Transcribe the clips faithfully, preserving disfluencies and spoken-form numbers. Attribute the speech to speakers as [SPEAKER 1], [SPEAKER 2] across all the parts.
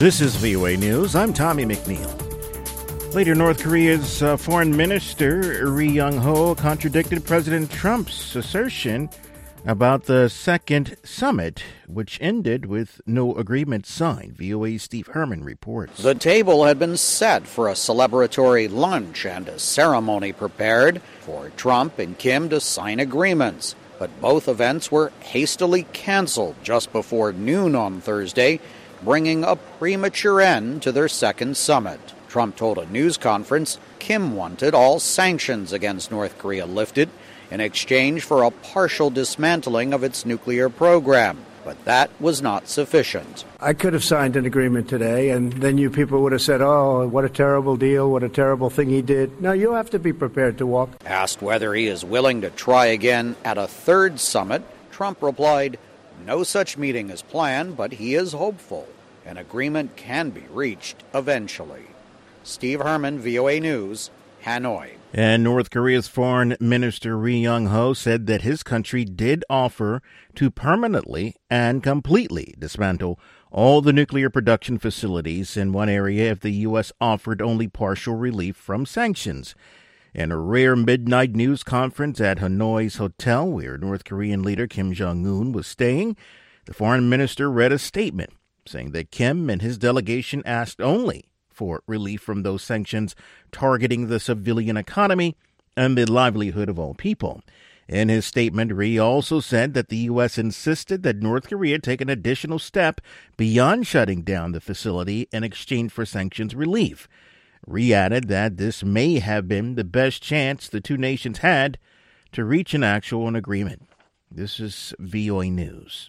[SPEAKER 1] This is V O A News. I'm Tommy McNeil. Later, North Korea's uh, foreign minister, Ri Yong-ho, contradicted President Trump's assertion about the second summit, which ended with no agreement signed. V O A's Steve Herman reports.
[SPEAKER 2] The table had been set for a celebratory lunch and a ceremony prepared for Trump and Kim to sign agreements. But both events were hastily canceled just before noon on Thursday, bringing a premature end to their second summit. Trump told a news conference Kim wanted all sanctions against North Korea lifted in exchange for a partial dismantling of its nuclear program. But that was not sufficient.
[SPEAKER 3] I could have signed an agreement today, and then you people would have said, oh, what a terrible deal, what a terrible thing he did. No, you have to be prepared to walk.
[SPEAKER 2] Asked whether he is willing to try again at a third summit, Trump replied, no such meeting is planned, but he is hopeful an agreement can be reached eventually. Steve Herman, V O A News, Hanoi.
[SPEAKER 1] And North Korea's foreign minister Ri Yong-ho said that his country did offer to permanently and completely dismantle all the nuclear production facilities in one area if the U S offered only partial relief from sanctions. In a rare midnight news conference at Hanoi's hotel where North Korean leader Kim Jong-un was staying, the foreign minister read a statement saying that Kim and his delegation asked only for relief from those sanctions targeting the civilian economy and the livelihood of all people. In his statement, Ri also said that the U S insisted that North Korea take an additional step beyond shutting down the facility in exchange for sanctions relief. Ri added that this may have been the best chance the two nations had to reach an actual agreement. This is V O A News.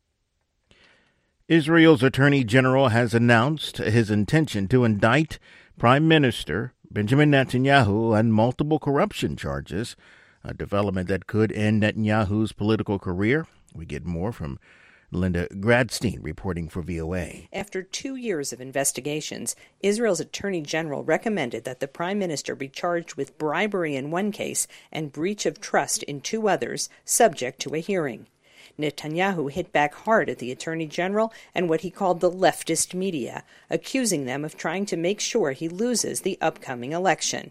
[SPEAKER 1] Israel's Attorney General has announced his intention to indict Prime Minister Benjamin Netanyahu on multiple corruption charges, a development that could end Netanyahu's political career. We get more from Linda Gradstein reporting for V O A.
[SPEAKER 4] After two years of investigations, Israel's Attorney General recommended that the Prime Minister be charged with bribery in one case and breach of trust in two others, subject to a hearing. Netanyahu hit back hard at the Attorney General and what he called the leftist media, accusing them of trying to make sure he loses the upcoming election.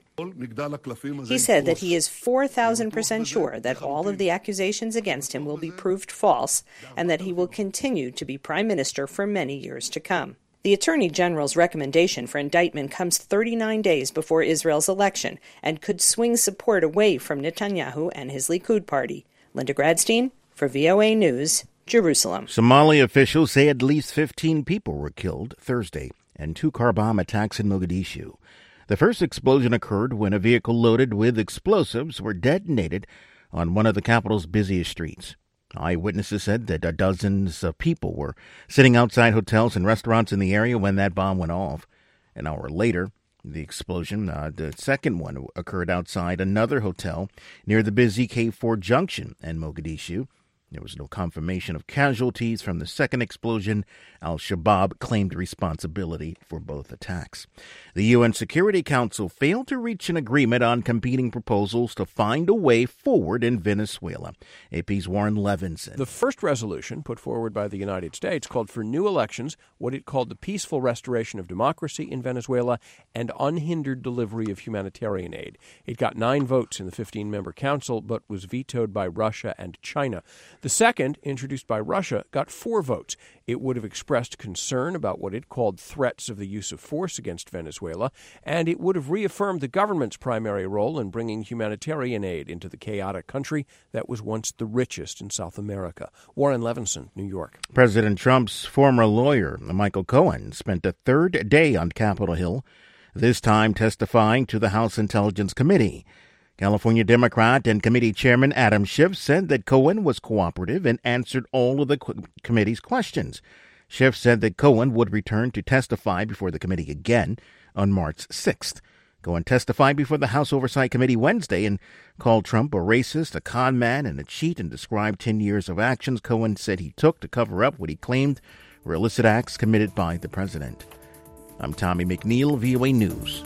[SPEAKER 4] He said that he is four thousand percent sure that all of the accusations against him will be proved false and that he will continue to be Prime Minister for many years to come. The Attorney General's recommendation for indictment comes thirty-nine days before Israel's election and could swing support away from Netanyahu and his Likud party. Linda Gradstein, for V O A News, Jerusalem.
[SPEAKER 1] Somali officials say at least fifteen people were killed Thursday in two car bomb attacks in Mogadishu. The first explosion occurred when a vehicle loaded with explosives were detonated on one of the capital's busiest streets. Eyewitnesses said that dozens of people were sitting outside hotels and restaurants in the area when that bomb went off. An hour later, the explosion, uh, the second one, occurred outside another hotel near the busy K four junction in Mogadishu. There was no confirmation of casualties from the second explosion. Al-Shabaab claimed responsibility for both attacks. The U N Security Council failed to reach an agreement on competing proposals to find a way forward in Venezuela. A P's Warren Levinson.
[SPEAKER 5] The first resolution put forward by the United States called for new elections, what it called the peaceful restoration of democracy in Venezuela, and unhindered delivery of humanitarian aid. It got nine votes in the fifteen-member council, but was vetoed by Russia and China. The second, introduced by Russia, got four votes. It would have expressed concern about what it called threats of the use of force against Venezuela, and it would have reaffirmed the government's primary role in bringing humanitarian aid into the chaotic country that was once the richest in South America. Warren Levinson, New York.
[SPEAKER 1] President Trump's former lawyer, Michael Cohen, spent a third day on Capitol Hill, this time testifying to the House Intelligence Committee. California Democrat and committee chairman Adam Schiff said that Cohen was cooperative and answered all of the qu- committee's questions. Schiff said that Cohen would return to testify before the committee again on March sixth. Cohen testified before the House Oversight Committee Wednesday and called Trump a racist, a con man, and a cheat, and described ten years of actions Cohen said he took to cover up what he claimed were illicit acts committed by the president. I'm Tommy McNeil, V O A News.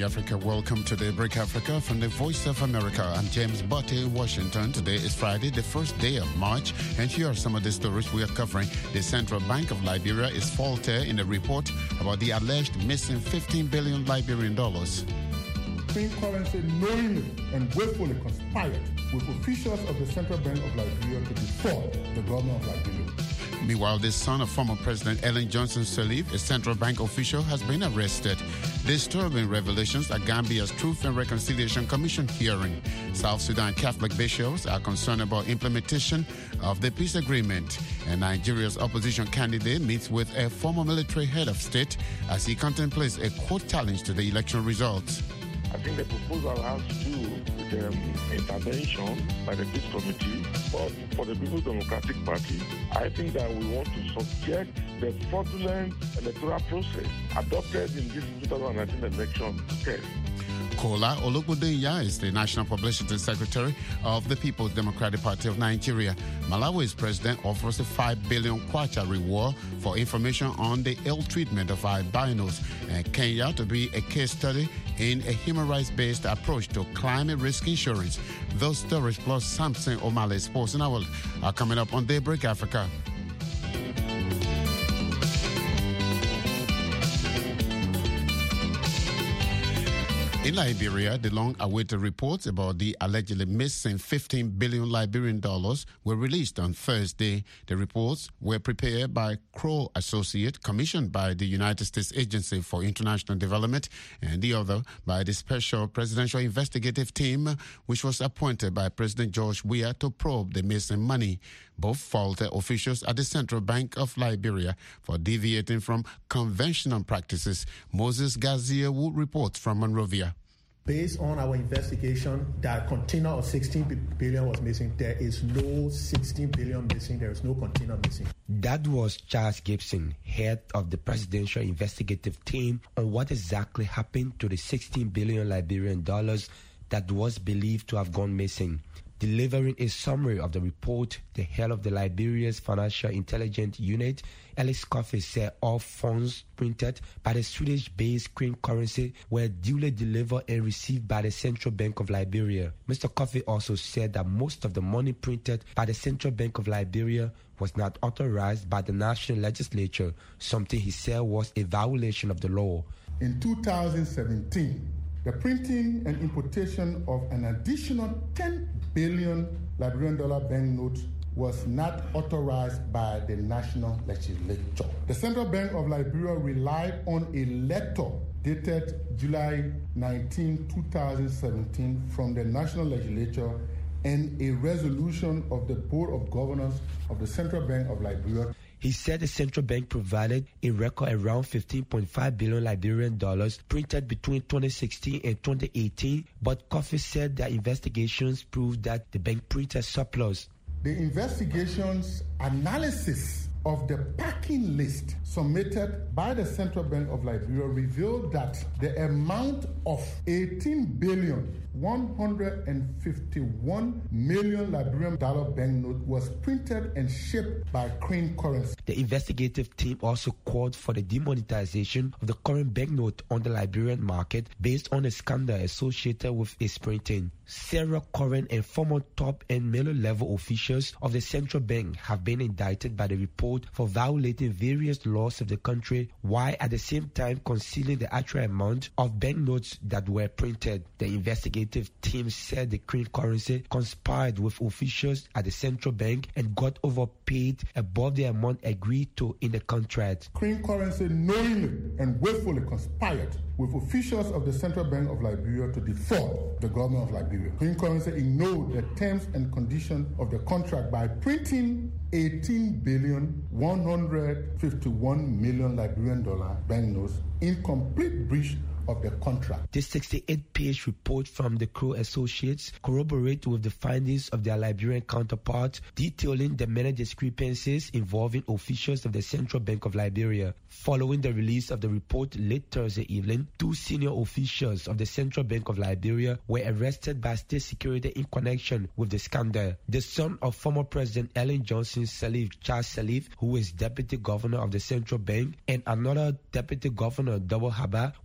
[SPEAKER 6] Africa. Welcome to Daybreak Africa from the Voice of America. I'm James Botte in Washington. Today is Friday, the first day of March, and here are some of the stories we are covering. The Central Bank of Liberia is faulted in a report about the alleged missing fifteen billion Liberian dollars.
[SPEAKER 7] Clean currency knowingly and willfully conspired with officials of the Central Bank of Liberia to defraud the government of Liberia.
[SPEAKER 6] Meanwhile, the son of former President Ellen Johnson Sirleaf, a central bank official, has been arrested. Disturbing revelations at Gambia's Truth and Reconciliation Commission hearing. South Sudan Catholic bishops are concerned about implementation of the peace agreement. And Nigeria's opposition candidate meets with a former military head of state as he contemplates a court challenge to the election results.
[SPEAKER 8] I think the proposal has to do with the um, intervention by the Peace Committee. But for the People's Democratic Party, I think that we want to subject the fraudulent electoral process adopted in this twenty nineteen election test.
[SPEAKER 6] Kola Olugbodeya is the National Publicity Secretary of the People's Democratic Party of Nigeria. Malawi's president offers a five billion kwacha reward for information on the ill treatment of albinos, and Kenya to be a case study in a human rights-based approach to climate risk insurance. Those stories plus Samson O'Malley's Sports and World are coming up on Daybreak Africa. In Liberia, the long-awaited reports about the allegedly missing fifteen billion Liberian dollars were released on Thursday. The reports were prepared by Crow Associate, commissioned by the United States Agency for International Development, and the other by the Special Presidential Investigative Team, which was appointed by President George Weah to probe the missing money. Both faulted officials at the Central Bank of Liberia for deviating from conventional practices. Moses Gaziawu reports from Monrovia.
[SPEAKER 9] Based on our investigation, that container of sixteen billion was missing. There is no sixteen billion missing. There is no container missing.
[SPEAKER 10] That was Charles Gibson, head of the Presidential Investigative Team, on what exactly happened to the sixteen billion Liberian dollars that was believed to have gone missing. Delivering a summary of the report, the head of the Liberia's Financial Intelligence Unit, Ellis Coffey, said all funds printed by the Swedish-based Cream currency were duly delivered and received by the Central Bank of Liberia. Mister Coffey also said that most of the money printed by the Central Bank of Liberia was not authorized by the national legislature, something he said was a violation of the law.
[SPEAKER 7] In two thousand seventeen, the printing and importation of an additional ten billion Liberian dollar banknotes was not authorized by the national legislature. The Central Bank of Liberia relied on a letter dated July nineteenth, two thousand seventeen from the national legislature and a resolution of the Board of Governors of the Central Bank of Liberia.
[SPEAKER 10] He said the central bank provided a record around fifteen point five billion Liberian dollars printed between twenty sixteen and twenty eighteen, but Coffey said that investigations proved that the bank printed surplus.
[SPEAKER 7] The investigation's analysis of the packing list submitted by the Central Bank of Liberia revealed that the amount of eighteen billion one hundred fifty-one million Liberian dollar banknote was printed and shipped by Cream currency.
[SPEAKER 10] The investigative team also called for the demonetization of the current banknote on the Liberian market based on a scandal associated with its printing. Several current and former top and middle-level officials of the central bank have been indicted by the report for violating various laws of the country, while at the same time concealing the actual amount of banknotes that were printed. The investigative team said the Cream currency conspired with officials at the central bank and got overpaid above the amount agreed to in the contract.
[SPEAKER 7] Cream currency knowingly and willfully conspired with officials of the Central Bank of Liberia to defraud the government of Liberia. Cream currency ignored the terms and conditions of the contract by printing eighteen billion one hundred fifty-one million Liberian dollar banknotes in complete breach of the contract.
[SPEAKER 10] This sixty-eight page report from the Crow Associates corroborates with the findings of their Liberian counterparts, detailing the many discrepancies involving officials of the Central Bank of Liberia. Following the release of the report late Thursday evening, two senior officials of the Central Bank of Liberia were arrested by state security in connection with the scandal. The son of former President Ellen Johnson Sirleaf, Charles Sirleaf, who is deputy governor of the Central Bank, and another deputy governor, Double Haba, were picked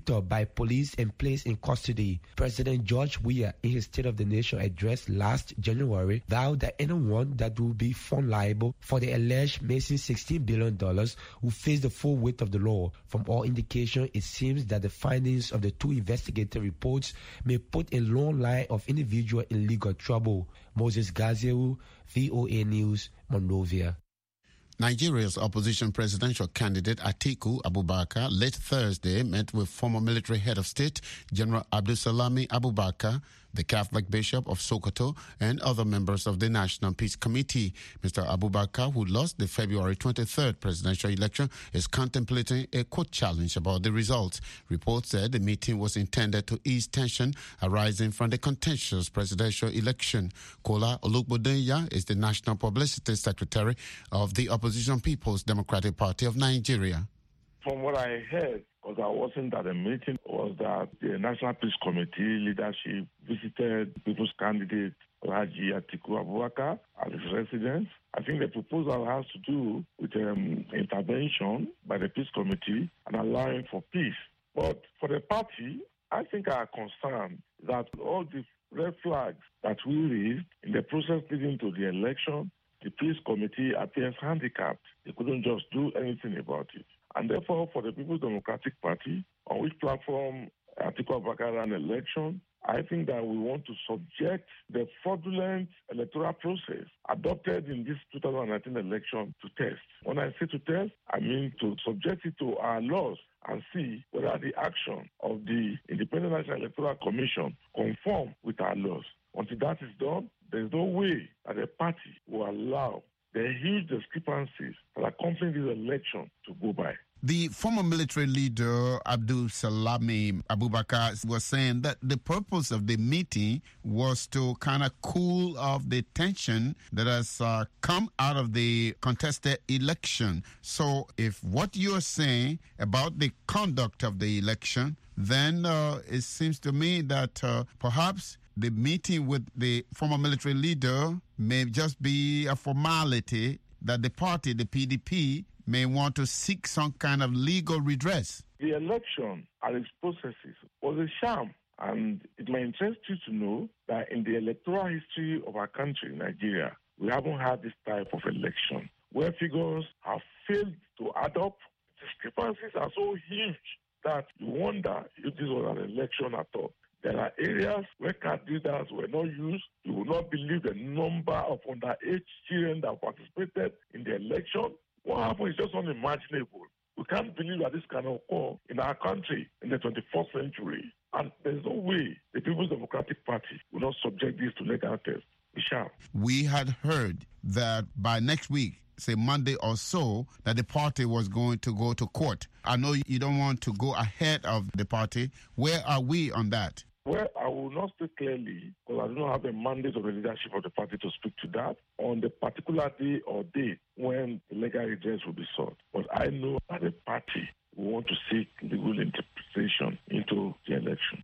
[SPEAKER 10] captured by police and placed in custody. President George Weah, in his State of the Nation address last January, vowed that anyone that will be found liable for the alleged missing sixteen billion dollars will face the full weight of the law. From all indication, it seems that the findings of the two investigative reports may put a long line of individuals in legal trouble. Moses Gaziou, V O A News, Monrovia.
[SPEAKER 6] Nigeria's opposition presidential candidate Atiku Abubakar late Thursday met with former military head of state General Abdulsalami Abubakar, the Catholic Bishop of Sokoto, and other members of the National Peace Committee. Mister Abubakar, who lost the February twenty-third presidential election, is contemplating a court challenge about the results. Reports said the meeting was intended to ease tension arising from the contentious presidential election. Kola Olukbodenya is the National Publicity Secretary of the Opposition People's Democratic Party of Nigeria.
[SPEAKER 8] From what I heard, because I wasn't at the meeting, was that the National Peace Committee leadership visited people's candidate, Alhaji Atiku Abubakar, at his residence. I think the proposal has to do with um, intervention by the Peace Committee and allowing for peace. But for the party, I think our concern is that all the red flags that we raised in the process leading to the election, the Peace Committee appears handicapped. They couldn't just do anything about it. And therefore, for the People's Democratic Party, on which platform Atiku Abubakar ran an election, I think that we want to subject the fraudulent electoral process adopted in this two thousand nineteen election to test. When I say to test, I mean to subject it to our laws and see whether the action of the Independent National Electoral Commission conform with our laws. Until that is done, there is no way that the party will allow the huge discrepancies that accompany this election to go by.
[SPEAKER 6] The former military leader, Abdul Salami Abubakar, was saying that the purpose of the meeting was to kind of cool off the tension that has uh, come out of the contested election. So if what you're saying about the conduct of the election, then uh, it seems to me that uh, perhaps the meeting with the former military leader may just be a formality that the party, the P D P, may want to seek some kind of legal redress.
[SPEAKER 8] The election and its processes was a sham, and it may interest you to know that in the electoral history of our country, Nigeria, we haven't had this type of election where figures have failed to add up. Discrepancies are so huge that you wonder if this was an election at all. There are areas where card readers were not used. You will not believe the number of underage children that participated in the election. What happened is just unimaginable. We can't believe that this can occur in our country in the twenty-first century. And there's no way the People's Democratic Party will not subject this to legal test. We shall.
[SPEAKER 6] We had heard that by next week, say Monday or so, that the party was going to go to court. I know you don't want to go ahead of the party. Where are we on that?
[SPEAKER 8] Well, I will not speak clearly because I do not have a mandate of the leadership of the party to speak to that on the particular day or date when the legal redress will be sought. But I know that the party will want to seek legal interpretation into the election.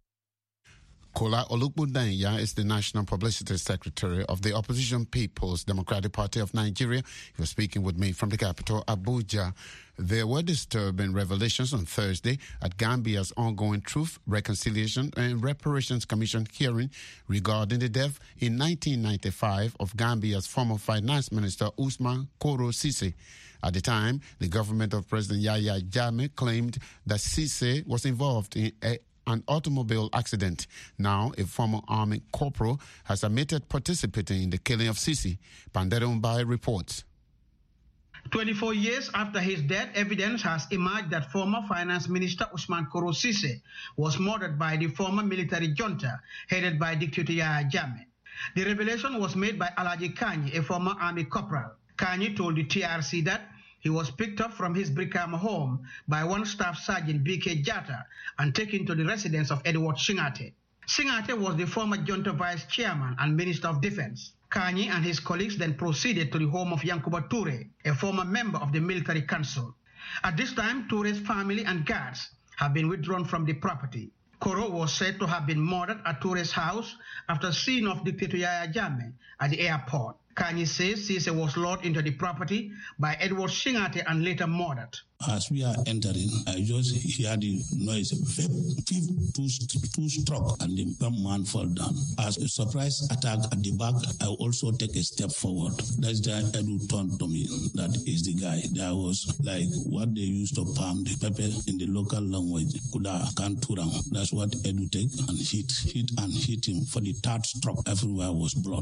[SPEAKER 6] Kola Olukbodenya is the National Publicity Secretary of the Opposition People's Democratic Party of Nigeria. He was speaking with me from the capital, Abuja. There were disturbing revelations on Thursday at Gambia's ongoing Truth, Reconciliation and Reparations Commission hearing regarding the death in nineteen ninety-five of Gambia's former Finance Minister Usman Koro Sise. At the time, the government of President Yahya Jammeh claimed that Sise was involved in a an automobile accident. Now, a former army corporal has admitted participating in the killing of Sisi. Pandero Mbai reports.
[SPEAKER 11] twenty-four years after his death, evidence has emerged that former Finance Minister Usman Koro Sise was murdered by the former military junta headed by dictator Yahya Jammeh. The revelation was made by Alhaji Kanyi, a former army corporal. Kanyi told the T R C that he was picked up from his Brikama home by one staff sergeant B K Jata and taken to the residence of Edward Singate. Singate was the former junta vice chairman and minister of defense. Kanyi and his colleagues then proceeded to the home of Yankuba Toure, a former member of the military council. At this time, Toure's family and guards have been withdrawn from the property. Koro was said to have been murdered at Toure's house after seeing off dictator Yahya Jammeh at the airport. Kanye says Cisse was lured into the property by Edward Singate and later murdered.
[SPEAKER 12] As we are entering, I just hear the noise, two, two struck, and the man fall down. As a surprise attack at the back, I also take a step forward. That's the Edu turned to me. That is the guy. There was like what they used to palm the pepper in the local language, kuda kanturang. That's what Edu take and hit, hit and hit him. For the third struck, everywhere was blood.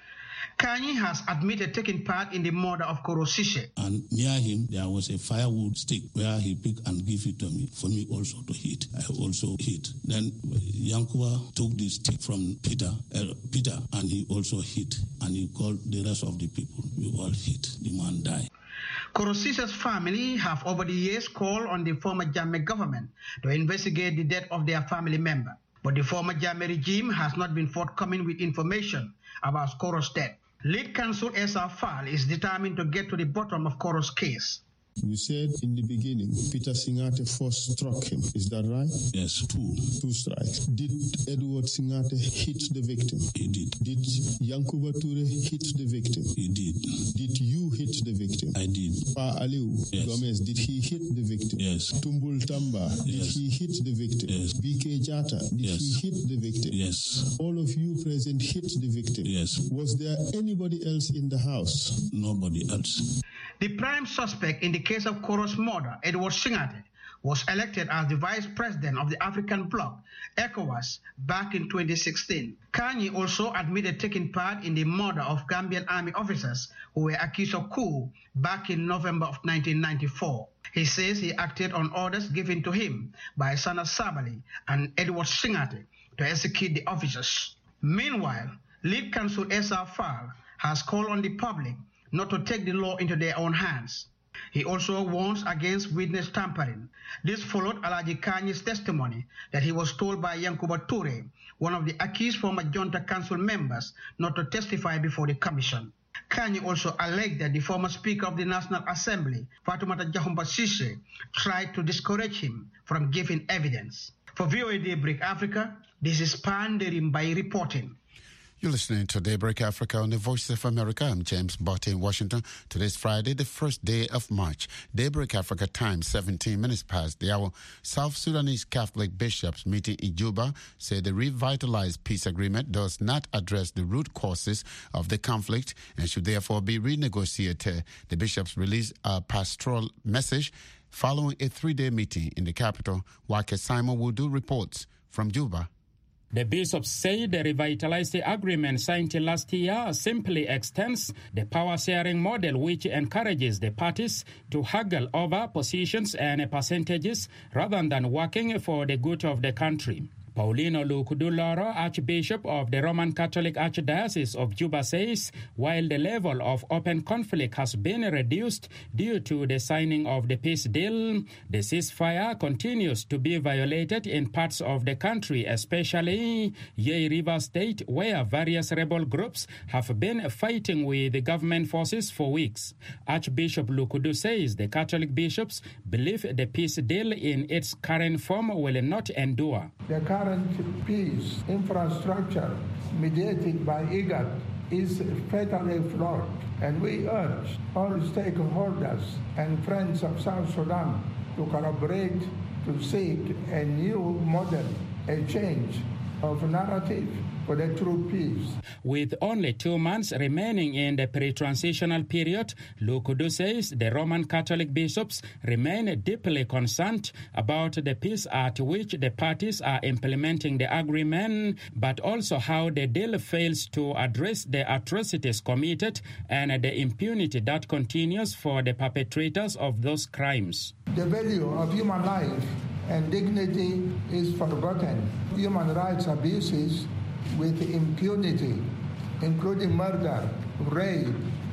[SPEAKER 11] Kanye has admitted taking part in the murder of Koro Cisse.
[SPEAKER 12] And near him, there was a firewood stick where he picked and gave it to me, for me also to hit. I also hit. Then Yankuba took the stick from Peter, uh, Peter, and he also hit. And he called the rest of the people. We all hit. The man died.
[SPEAKER 11] Koro Cisse's family have over the years called on the former Jammeh government to investigate the death of their family member. But the former Jammeh regime has not been forthcoming with information about Koro's death. Lead counsel Esa Fall is determined to get to the bottom of Koro's case.
[SPEAKER 13] You said in the beginning, Peter Singate first struck him. Is that right?
[SPEAKER 12] Yes, two.
[SPEAKER 13] Two strikes. Did Edward Singate hit the victim?
[SPEAKER 12] He did.
[SPEAKER 13] Did Yankuba Ture hit the victim?
[SPEAKER 12] He did.
[SPEAKER 13] Did you hit the victim?
[SPEAKER 12] I did.
[SPEAKER 13] Pa Aliu
[SPEAKER 12] yes.
[SPEAKER 13] Gomez, did he hit the victim?
[SPEAKER 12] Yes.
[SPEAKER 13] Tumbul Tamba, did
[SPEAKER 12] yes.
[SPEAKER 13] he hit the victim?
[SPEAKER 12] Yes.
[SPEAKER 13] B K Jata, did
[SPEAKER 12] yes.
[SPEAKER 13] he hit the victim?
[SPEAKER 12] Yes.
[SPEAKER 13] All of you present hit the victim?
[SPEAKER 12] Yes.
[SPEAKER 13] Was there anybody else in the house?
[SPEAKER 12] Nobody else.
[SPEAKER 11] The prime suspect in the case of Koro's murder, Edward Singate, was elected as the vice president of the African bloc, ECOWAS, back in twenty sixteen. Kanye also admitted taking part in the murder of Gambian army officers who were accused of coup back in November of nineteen ninety-four. He says he acted on orders given to him by Sana Sabali and Edward Singate to execute the officers. Meanwhile, lead counsel Esa Fall has called on the public not to take the law into their own hands. He also warns against witness tampering. This followed Alaji Kanye's testimony that he was told by Yankuba Ture, one of the accused former Junta Council members, not to testify before the commission. Kanye also alleged that the former Speaker of the National Assembly, Fatoumata Jahumpa Cisse, tried to discourage him from giving evidence. For V O A Daybreak Africa, this is Panderim by reporting.
[SPEAKER 6] You're listening to Daybreak Africa on the Voice of America. I'm James Botte in Washington. Today's Friday, the first day of March. Daybreak Africa time, seventeen minutes past the hour. South Sudanese Catholic bishops meeting in Juba say the revitalized peace agreement does not address the root causes of the conflict and should therefore be renegotiated. The bishops released a pastoral message following a three-day meeting in the capital. Wake Simon Wudu reports from Juba.
[SPEAKER 14] The bishops say the revitalized agreement signed last year simply extends the power-sharing model which encourages the parties to haggle over positions and percentages rather than working for the good of the country. Paulino Lucuduloro, Archbishop of the Roman Catholic Archdiocese of Juba, says while the level of open conflict has been reduced due to the signing of the peace deal, the ceasefire continues to be violated in parts of the country, especially Yei River State, where various rebel groups have been fighting with the government forces for weeks. Archbishop Lukudu says the Catholic bishops believe the peace deal in its current form will not endure.
[SPEAKER 15] The current peace infrastructure mediated by IGAD is fatally flawed, and we urge all stakeholders and friends of South Sudan to collaborate to seek a new model, a change of narrative for the true peace.
[SPEAKER 14] With only two months remaining in the pre-transitional period, Lukudu says the Roman Catholic bishops remain deeply concerned about the pace at which the parties are implementing the agreement, but also how the deal fails to address the atrocities committed and the impunity that continues for the perpetrators of those crimes.
[SPEAKER 15] The value of human life and dignity is forgotten. Human rights abuses with impunity, including murder, rape,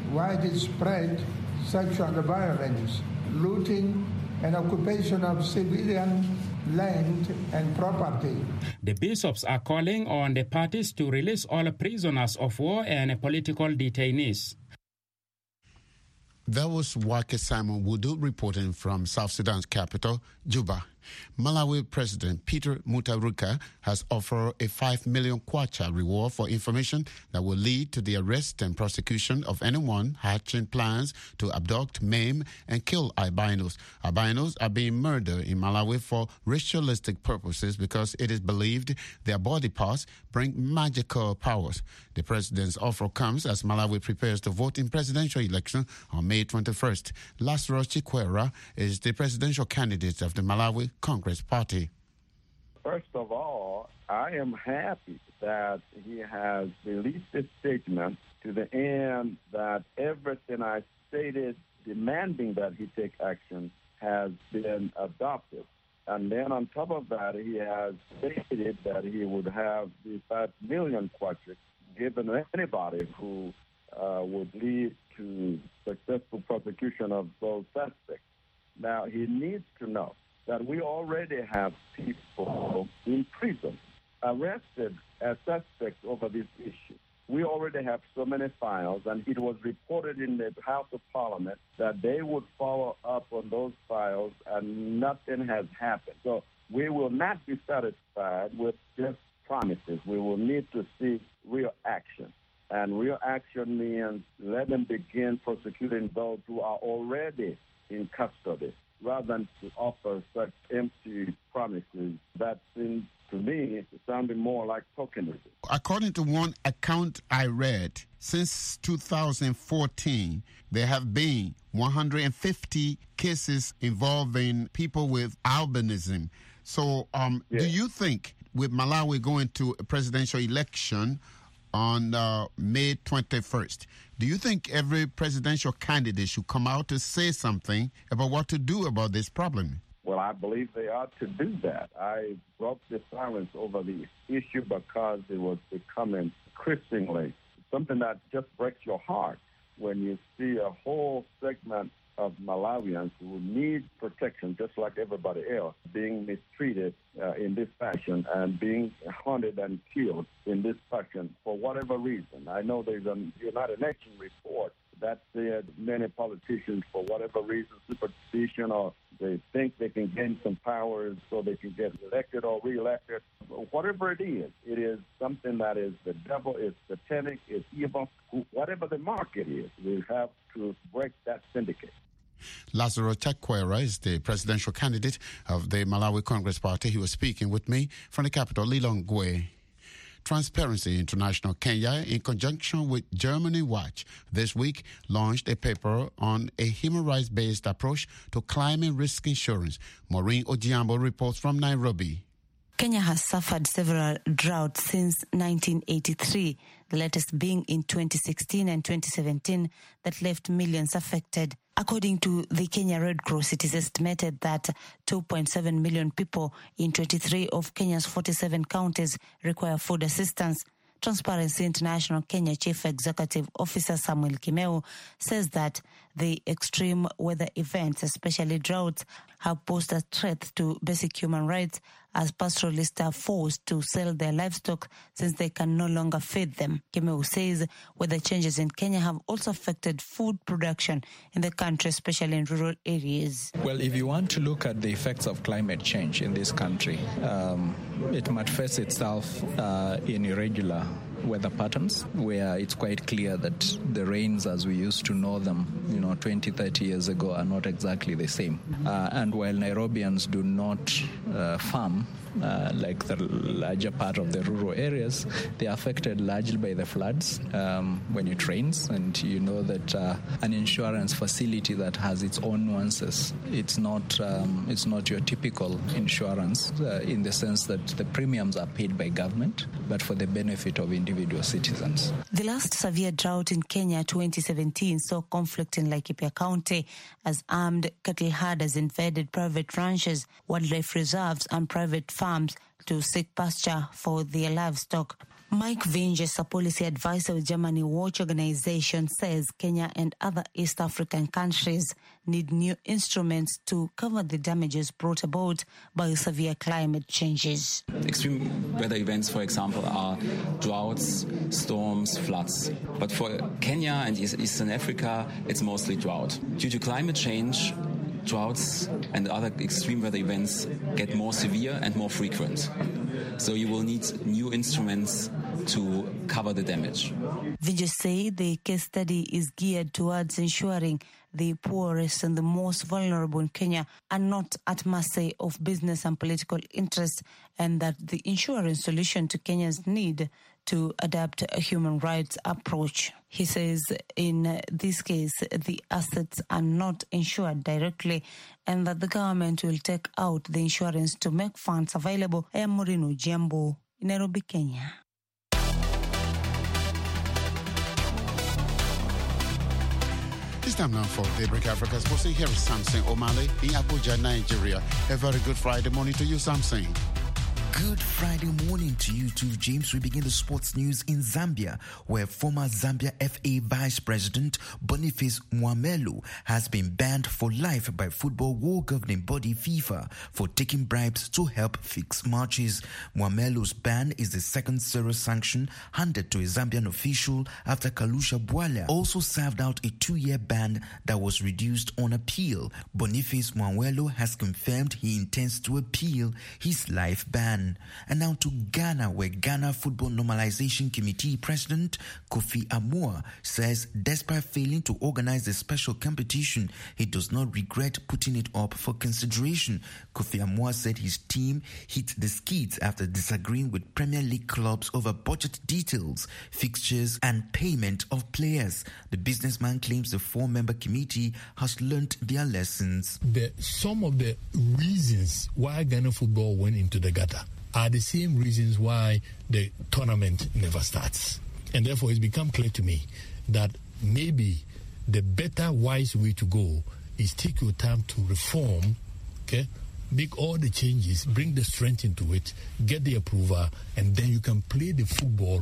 [SPEAKER 15] widespread sexual violence, looting, and occupation of civilian land and property.
[SPEAKER 14] The bishops are calling on the parties to release all prisoners of war and political detainees.
[SPEAKER 6] That was Wake Simon Wudu reporting from South Sudan's capital, Juba. Malawi President Peter Mutharika has offered a five million kwacha reward for information that will lead to the arrest and prosecution of anyone hatching plans to abduct, maim, and kill albinos. Albinos are being murdered in Malawi for ritualistic purposes because it is believed their body parts bring magical powers. The president's offer comes as Malawi prepares to vote in presidential election on May twenty-first. Lazarus Chikwera is the presidential candidate of the Malawi Congress Party.
[SPEAKER 16] First of all, I am happy that he has released a statement to the end that everything I stated demanding that he take action has been adopted. And then on top of that, he has stated that he would have the five million kwacha given to anybody who uh, would lead to successful prosecution of those suspects. Now, he needs to know that we already have people in prison arrested as suspects over this issue. We already have so many files, and it was reported in the House of Parliament that they would follow up on those files, and nothing has happened. So we will not be satisfied with just promises. We will need to see real action. And real action means let them begin prosecuting those who are already in custody, rather than to offer such empty promises that seem to me sounding more like tokenism.
[SPEAKER 6] According to one account I read, since two thousand fourteen, there have been one hundred fifty cases involving people with albinism. So um, yes. Do you think with Malawi going to a presidential election on uh, May twenty-first, do you think every presidential candidate should come out to say something about what to do about this problem?
[SPEAKER 16] Well, I believe they ought to do that. I broke the silence over the issue because it was becoming increasingly something that just breaks your heart when you see a whole segment of Malawians who need protection, just like everybody else, being mistreated uh, in this fashion and being hunted and killed in this fashion for whatever reason. I know there's a United Nations report that said many politicians, for whatever reason, superstition, or they think they can gain some powers so they can get elected or reelected. Whatever it is, it is something that is the devil, is satanic, is evil. Whatever the market is, we have to break that syndicate.
[SPEAKER 6] Lazarus Chikwera is the presidential candidate of the Malawi Congress Party. He was speaking with me from the capital, Lilongwe. Transparency International Kenya, in conjunction with Germany Watch, this week launched a paper on a human rights-based approach to climate risk insurance. Maureen Ojiambo reports from Nairobi.
[SPEAKER 17] Kenya has suffered several droughts since nineteen eighty-three, the latest being in twenty sixteen and twenty seventeen that left millions affected. According to the Kenya Red Cross, it is estimated that two point seven million people in twenty-three of Kenya's forty-seven counties require food assistance. Transparency International Kenya Chief Executive Officer Samuel Kimeu says that the extreme weather events, especially droughts, have posed a threat to basic human rights as pastoralists are forced to sell their livestock since they can no longer feed them. Kimeu says weather changes in Kenya have also affected food production in the country, especially in rural areas.
[SPEAKER 18] Well, if you want to look at the effects of climate change in this country, um, it manifests itself uh, in irregular weather patterns, where it's quite clear that the rains as we used to know them, you know, twenty, thirty years ago are not exactly the same. Uh, and while Nairobians do not uh, farm, uh, like the larger part of the rural areas, they are affected largely by the floods um, when it rains. And you know that uh, an insurance facility that has its own nuances, it's not, um, it's not your typical insurance uh, in the sense that the premiums are paid by government, but for the benefit of individual citizens.
[SPEAKER 17] The last severe drought in Kenya, twenty seventeen, saw conflict in Laikipia County as armed cattle herders invaded private ranches, wildlife reserves and private farms to seek pasture for their livestock. Mike Vinges, a policy advisor with Germany Watch organization, says Kenya and other East African countries need new instruments to cover the damages brought about by severe climate changes.
[SPEAKER 19] Extreme weather events, for example, are droughts, storms, floods. But for Kenya and Eastern Africa, it's mostly drought. Due to climate change, droughts and other extreme weather events get more severe and more frequent. So you will need new instruments to cover the damage.
[SPEAKER 17] Vijay say the case study is geared towards ensuring the poorest and the most vulnerable in Kenya are not at mercy of business and political interests, and that the insurance solution to Kenya's need to adapt a human rights approach. He says in this case, the assets are not insured directly and that the government will take out the insurance to make funds available. I am Morino Jambo, in Nairobi, Kenya.
[SPEAKER 6] It's time now for Daybreak Africa Sports. Here is Samson Omale in Abuja, Nigeria. A very good Friday morning to you, Samson.
[SPEAKER 20] Good Friday morning to you too, James. We begin the sports news in Zambia, where former Zambia F A Vice President Boniface Mwamelu has been banned for life by football world governing body FIFA for taking bribes to help fix matches. Mwamelu's ban is the second serious sanction handed to a Zambian official after Kalusha Bwalya also served out a two-year ban that was reduced on appeal. Boniface Mwamelu has confirmed he intends to appeal his life ban. And now to Ghana, where Ghana Football Normalization Committee President Kofi Amua says despite failing to organize the special competition, he does not regret putting it up for consideration. Kofi Amua said his team hit the skids after disagreeing with Premier League clubs over budget details, fixtures and payment of players. The businessman claims the four-member committee has learnt their lessons.
[SPEAKER 21] The, some of the reasons why Ghana football went into the gutter are the same reasons why the tournament never starts. And therefore it's become clear to me that maybe the better, wise way to go is take your time to reform, okay, make all the changes, bring the strength into it, get the approval, and then you can play the football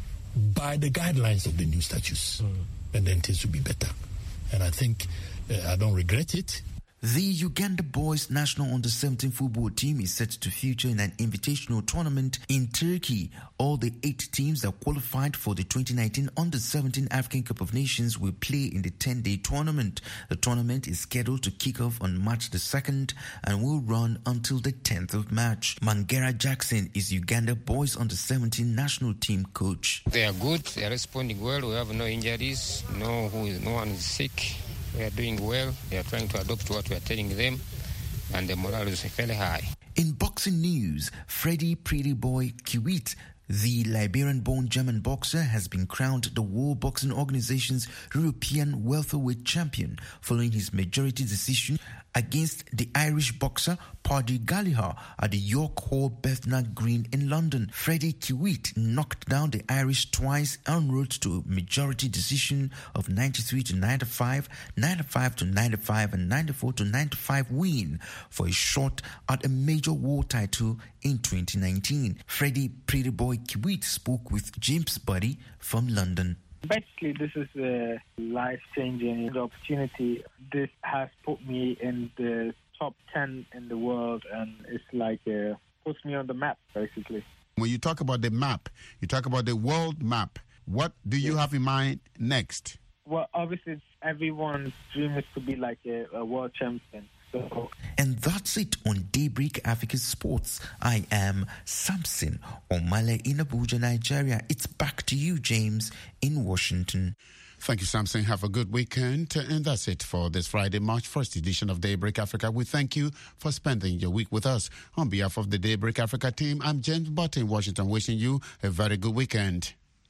[SPEAKER 21] by the guidelines of the new statutes. Mm. And then things will be better. And I think uh, I don't regret it.
[SPEAKER 20] The Uganda boys national under seventeen football team is set to feature in an invitational tournament in Turkey. All the eight teams that qualified for the twenty nineteen under seventeen African Cup of Nations will play in the ten-day tournament. The tournament is scheduled to kick off on March the second and will run until the tenth of March. Mangera Jackson is Uganda boys under seventeen national team coach.
[SPEAKER 22] They are good. They are responding well. We have no injuries. No, who is, no one is sick. They are doing well. They are trying to adopt what we are telling them, and the morale is fairly high.
[SPEAKER 20] In boxing news, Freddie Pretty Boy Kiwit, the Liberian-born German boxer, has been crowned the World Boxing Organization's European welterweight champion following his majority decision against the Irish boxer Paddy Gallagher at the York Hall Bethnal Green in London. Freddie Kiwit knocked down the Irish twice en route to a majority decision of ninety-three to ninety-five, ninety-five to ninety-five and ninety-four to ninety-five win for a shot at a major world title in twenty nineteen. Freddie Pretty Boy Kiwit spoke with James Buddy from London.
[SPEAKER 23] Basically, this is a life-changing opportunity. This has put me in the top ten in the world, and it's like uh, puts me on the map, basically.
[SPEAKER 6] When you talk about the map, you talk about the world map. What do you yeah. have in mind next?
[SPEAKER 23] Well, obviously, everyone's dream is to be like a, a world champion. So.
[SPEAKER 20] And that's it on Daybreak Africa Sports. I am Samson Omale in Abuja, Nigeria. It's back to you, James, in Washington.
[SPEAKER 6] Thank you, Samson. Have a good weekend. And that's it for this Friday, March first edition of Daybreak Africa. We thank you for spending your week with us. On behalf of the Daybreak Africa team, I'm James Butt in Washington, wishing you a very good weekend.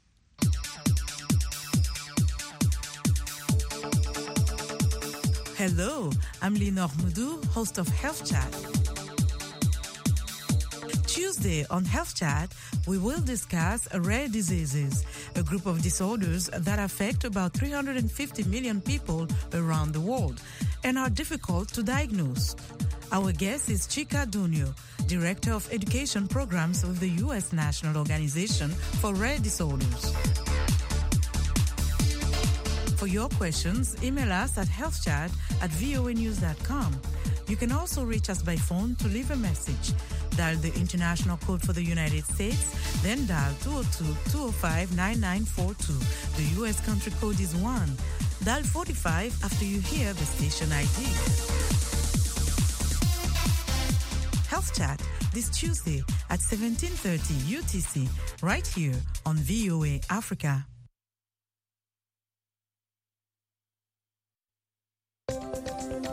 [SPEAKER 24] Hello, I'm Lenore Moudou, host of Health Chat. Tuesday on Health Chat, we will discuss rare diseases, a group of disorders that affect about three hundred fifty million people around the world and are difficult to diagnose. Our guest is Chika Donio, Director of Education Programs with the U S National Organization for Rare Disorders. For your questions, email us at healthchat at voa news dot com. You can also reach us by phone to leave a message. Dial the international code for the United States, then dial two oh two, two oh five, nine nine four two. The U S country code is one. Dial forty-five after you hear the station I D. Health Chat this Tuesday at seventeen thirty U T C right here on V O A Africa.